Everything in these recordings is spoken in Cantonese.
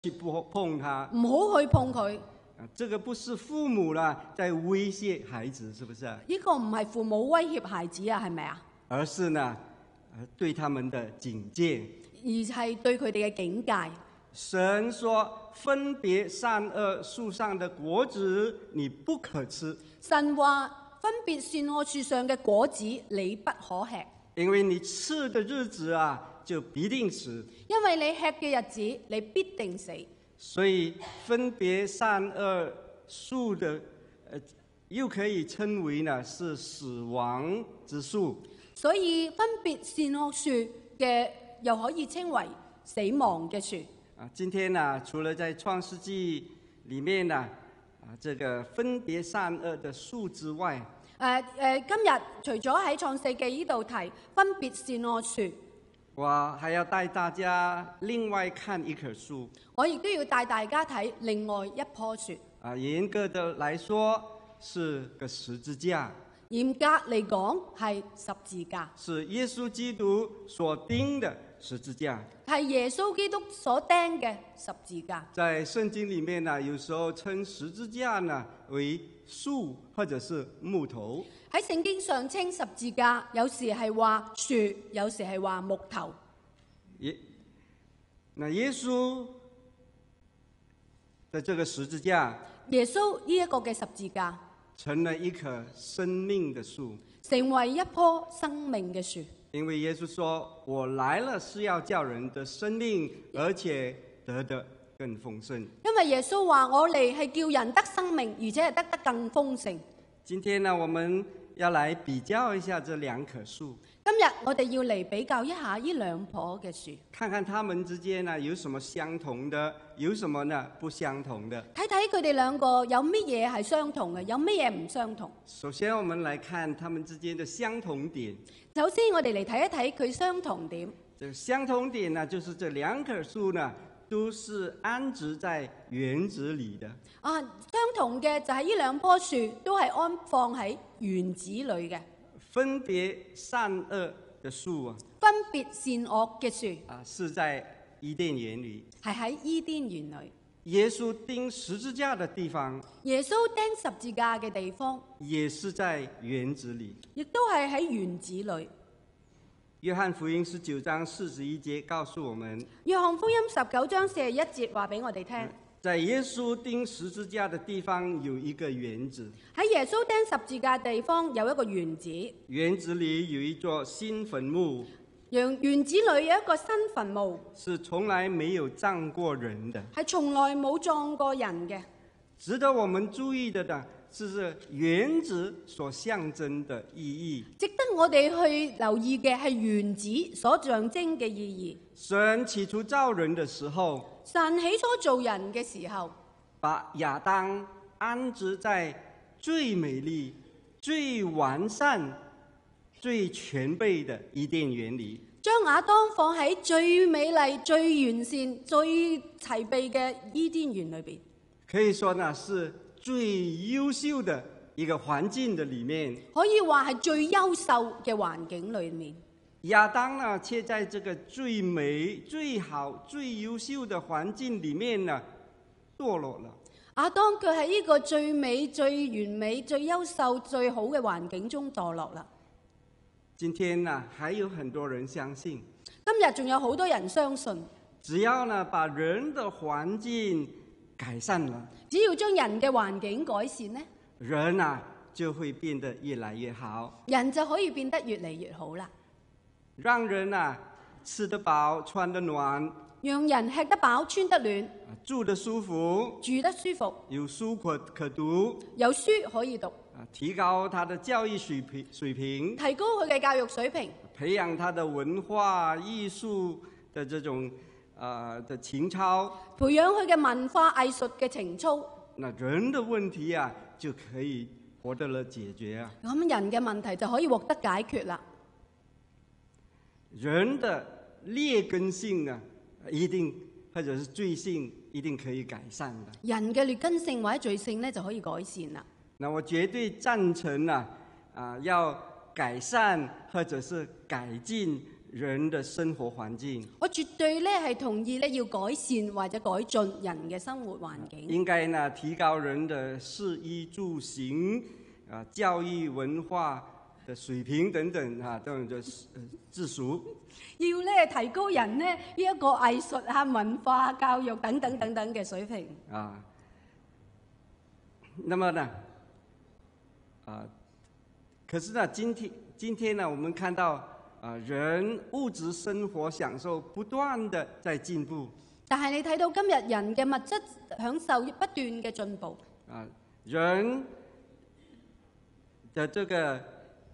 去碰他。 唔好去碰佢。 这个不是父母啦在威胁孩子，是不是？ 呢個唔係父母威脅孩子啊，係咪啊？ 而是呢，對他們的警戒。 而係對佢哋嘅警戒。 神說：分別善惡樹上的果子，你不可吃。 神話分別善惡樹上嘅果子，你不可吃。 因為你吃的日子啊，就必定死。 因為你吃嘅日子，你必定死。 所以分別善惡樹的，又可以稱為呢是死亡之樹。 所以分別善惡樹嘅，又可以稱為死亡嘅樹。 今天呢，除了在創世紀裏面呢，這個分別善惡的樹之外， 今日除咗喺創世紀呢度提分別善惡樹， 我還要帶大家另外看一棵樹。 我亦都要帶大家睇另外一棵樹。 嚴格的來說，是個十字架。 嚴格嚟講係十字架， 是耶穌基督所釘的十字架， 係耶穌基督所釘嘅十字架。 在聖經裡面呢，有時候稱十字架呢為樹或者是木頭。 喺聖經上稱十字架，有時係話樹，有時係話木頭。 那耶穌的這個十字架， 耶穌呢一個嘅十字架， 成了一棵生命的樹， 成為一棵生命嘅樹。 因為耶穌說：我來了是要叫人得生命，而且得的更豐盛。 因為耶穌話：我嚟係叫人得生命，而且係得更豐盛。 今天呢，我們要來比較一下這兩棵樹。 今日我哋要嚟比較一下呢兩棵嘅樹， 看看它們之間呢有什麼相同的，有什麼呢不相同的。 睇睇佢哋兩個有乜嘢係相同嘅，有乜嘢唔相同。 首先，我們來看它們之間的相同點。 首先，我哋嚟睇一睇佢相同點。 這個相同點呢，就是這兩棵樹呢，都是安置在園子裡的。 相同嘅就係呢兩棵樹都係安放喺園子裡嘅。 分別善惡的樹啊， 分別善惡嘅樹是在伊甸園裡， 係喺伊甸園裡。 耶穌釘十字架的地方， 耶穌釘十字架嘅地方， 也是在園子裡， 亦都係喺園子裡。 約翰福音19章41節告訴我們， 約翰福音19章41節話俾我哋聽， 在耶穌釘十字架的地方有一個園子。 喺耶穌釘十字架地方有一個園子， 園子裡有一座新墳墓， 園子裡有一個新墳墓， 是從來沒有葬過人的， 係從來冇葬過人嘅。 值得我們注意的呢，是園子所象徵的意義。 值得我哋去留意嘅係園子所象徵嘅意義。 神起初造人的時候， 神起初造人嘅時候， 把亞當安置在最美麗、最完善、最全備的伊甸園裡， 將亞當放喺最美麗、最完善、最齊備嘅伊甸園裏邊， 可以說呢是最優秀的一個環境的裡面。 可以話係最優秀嘅環境裏面。 亞當呢，卻在這個最美、最好、最優秀的環境裡面呢，墮落了。 亞當佢喺呢個最美、最完美、最優秀、最好嘅環境中墮落啦。 今天呢，還有很多人相信， 今日仲有好多人相信， 只要呢把人的環境改善了， 只要將人嘅環境改善呢， 人啊就會變得越來越好， 人就可以變得越嚟越好啦。 讓人啊吃得飽、穿得暖， 讓人吃得飽、穿得暖， 住得舒服， 住得舒服， 有書可讀， 有書可以讀， 提高他的教育水平， 提高佢嘅教育水平， 培養他的文化藝術的這種的情操， 培養佢嘅文化藝術嘅情操， 那人的問題啊就可以獲得了解決啊。 咁人嘅問題就可以獲得解決啦。 人的劣根性啊，一定或者是罪性，一定可以改善的。 人嘅劣根性或者罪性咧就可以改善啦。 那我絕對贊成啊，要改善或者是改進人的生活環境。 我絕對咧係同意咧要改善或者改進人嘅生活環境。 應該呢提高人的食衣住行教育文化的水平等等都有治俗。 要咧提高人呢一個藝術文化教育等等等等嘅水平。 那麼呢可是呢今天呢我們看到人物質生活享受不斷的在進步。 但係你睇到今日人嘅物質享受不斷嘅進步。 人的這個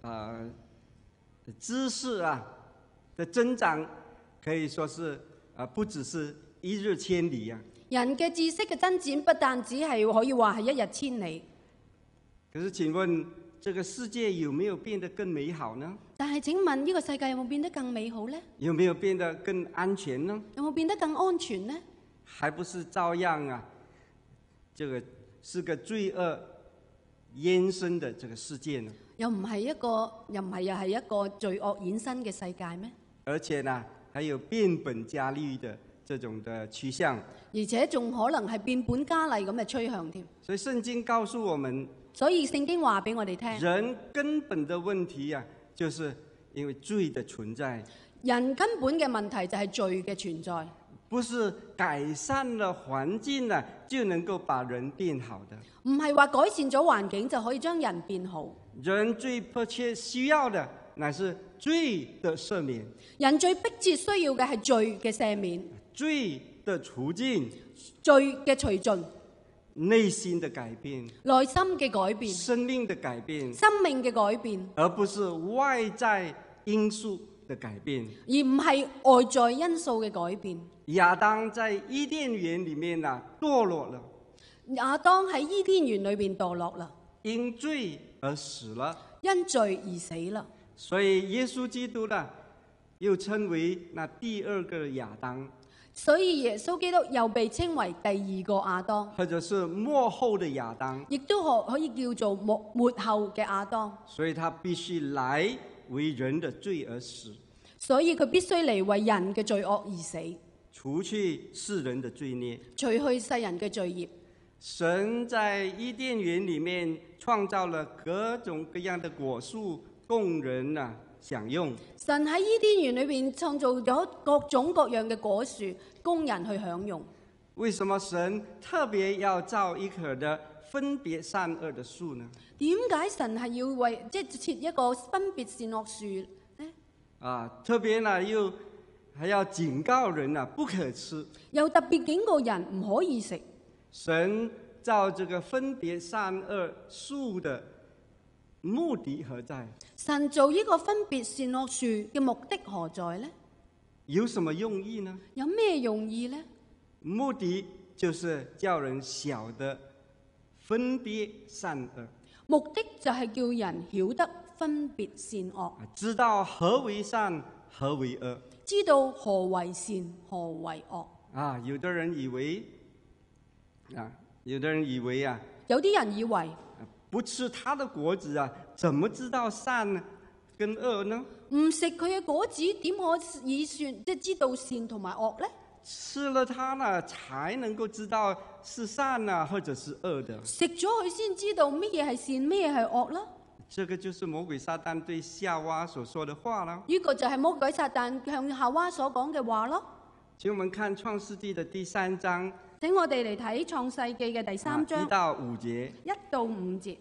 知識的增長可以說是不只是一日千里啊。 人嘅知識嘅增展不但只係可以話係一日千里。 可是請問這個世界有沒有變得更美好呢？ 但係請問呢個世界有冇變得更美好呢？ 有沒有變得更安全呢？ 有冇變得更安全呢？ 還不是照樣這個是個罪惡延伸的這個世界呢？又唔係一個罪惡衍生嘅世界咩？而且呢，還有變本加厲的這種的趨向。 而且仲可能係變本加厲咁嘅趨向添。 所以聖經告訴我們， 所以聖經話俾我哋聽， 人根本的問題就是因為罪的存在。 人根本嘅問題就係罪嘅存在。 不是改善了環境就能夠把人變好的。 唔係話改善咗環境就可以將人變好。 人最迫切需要的乃是罪的赦免。 人最迫切需要嘅係罪嘅赦免。 罪的除盡。 罪嘅除盡。 內心的改變。 內心嘅改變。 生命的改變。 生命嘅改變。 而不是外在因素的改變。 而唔係外在因素嘅改變。 亞當在伊甸園裏面墮落了。 亞當喺伊甸園裏邊墮落啦。 因罪而死了。 因罪而死啦。 所以耶穌基督又稱為那第二個亞當。 所以耶穌基督又被稱為第二個亞當， 或者是末後的亞當， 亦都可以叫做末後嘅亞當。 所以他必須來為人的罪而死。 所以佢必須嚟為人嘅罪惡而死， 除去世人的罪孽， 除去世人嘅罪孽。 神在伊甸園裏面創造了各種各樣的果樹供人享用。 神喺伊甸園裏邊創造咗各種各樣嘅果樹供人去享用。 為什麼神特別要造一棵的分別善惡的樹呢？ 點解神係要設一個分別善惡樹呢？ 特別又還要警告人不可吃， 又特別警告人唔可以食。 神造這個分別善惡樹的目的何在？ 神做呢個分別善惡樹嘅目的何在呢？ 有什麼用意呢？ 有咩用意呢？ 目的就是叫人曉得分別善惡。 目的就係叫人曉得分別善惡， 知道何為善，何為惡， 知道何為善，何為惡。 有的人以為有啲人以為不吃他的果子怎麼知道善跟惡呢？ 唔食佢嘅果子，點可以知道善同埋惡呢？ 吃了它才能夠知道是善或者是惡的。 食咗佢先知道乜嘢係善，乜嘢係惡啦。 這個就是魔鬼撒旦對夏娃所說的話啦。 呢個就係魔鬼撒旦向夏娃所講嘅話咯。 請我們看創世紀的第3章。 請我哋嚟睇創世記嘅第3章 1到5節。 1到5節。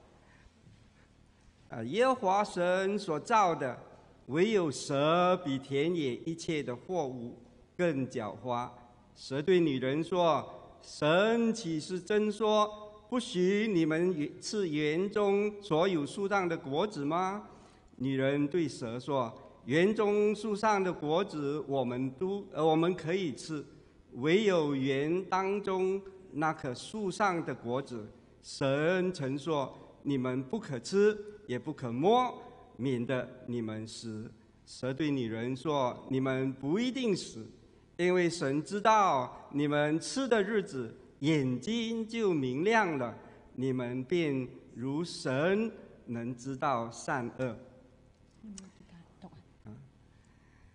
耶和華神所造的，唯有蛇比田野一切的貨物更狡猾。蛇對女人說：神豈是真說，不許你們吃園中所有樹上的果子嗎？女人對蛇說：園中樹上的果子我們可以吃，唯有園當中那棵樹上的果子，神曾說你們不可吃，也不可摸，免得你們死。蛇對女人說：你們不一定死，因為神知道你們吃的日子，眼睛就明亮了，你們便如神，能知道善惡。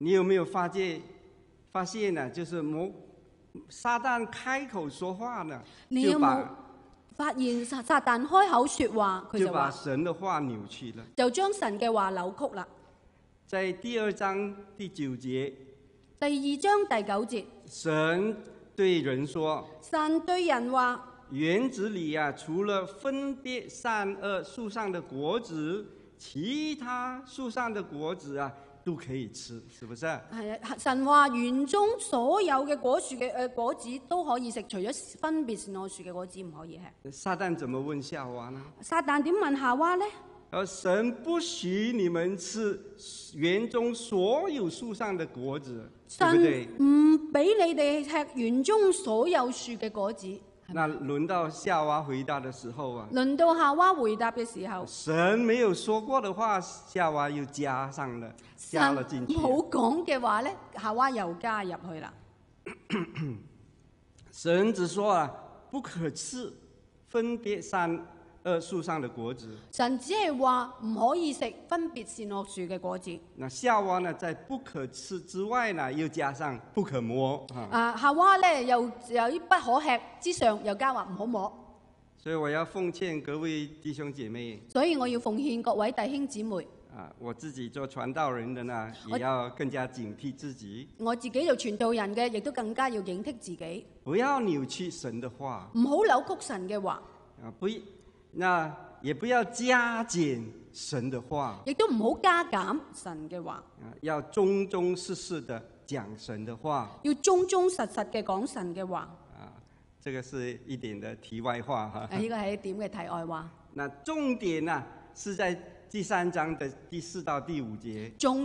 你有没有发现呢？就是撒旦開口說話呢， 你有冇發現撒旦開口說話，佢就把神的話扭曲了， 就將神嘅話扭曲啦。 在第2章第9節， 第2章第9節， 神對人說： 神對人話， 園子裏啊，除了分別善惡樹上的果子，其他樹上的果子啊，都可以吃，是不是？ 係啊，神話園中所有嘅果樹嘅果子都可以食，除咗分別善惡樹嘅果子唔可以吃。 撒旦怎麼問夏娃呢？ 撒旦點問夏娃呢？ 神不許你們吃園中所有樹上的果子，對不對？ 唔俾你哋吃園中所有樹嘅果子。 那輪到夏娃回答的時候啊， 輪到夏娃回答嘅時候， 神沒有說過的話，夏娃又加了進去。 冇講嘅話咧，夏娃又加入去啦。 神只說啊，不可吃分別善惡樹上的果子。 神只係話唔可以食分別善惡樹嘅果子。 那夏娃呢，在不可吃之外呢，又加上不可摸。 夏娃咧又有啲不可吃之上，又加話唔好摸。 所以我要奉勸各位弟兄姐妹。 所以我要奉勸各位弟兄姊妹。 我自己做傳道人的呢，也要更加警惕自己。 我自己做傳道人嘅，亦都更加要警惕自己。 不要扭曲神的話。 唔好扭曲神嘅話。 那也不要加減神的話， 亦都唔好加減神嘅話。 要忠忠實實的講神的話， 要忠忠實實嘅講神嘅話。 這個是一點的題外話哈。 呢個係一點嘅題外話。 那重點呢，是在第3章的第4到第5節。